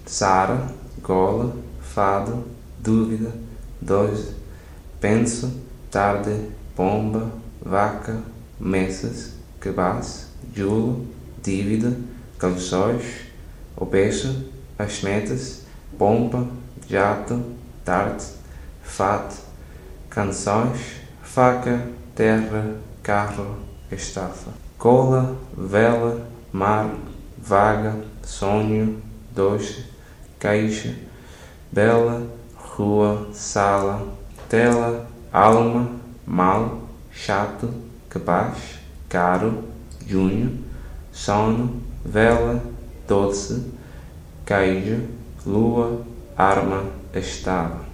Sara, gola, fado, dúvida, 12, penso, tarde, pomba, vaca, meses, cabaz, julo, dívida, calções, obeso, as metas, pomba, jato, tarde, fato, canções, faca, terra, carro, estafa, cola, vela, mar, vaga, sonho, doce, caixa, bela, rua, sala, tela, alma, mal, chato, capaz, caro, junho, sono, vela, doce, queijo, lua, arma, estava.